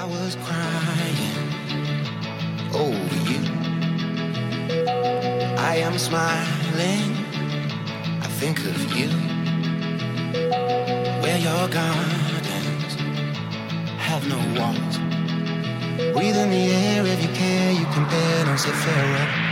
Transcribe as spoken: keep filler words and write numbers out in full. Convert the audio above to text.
was crying over you. I am smiling, I think of you. Where your gardens have no walls. Breathe in the air if you can, you can bear, don't say farewell.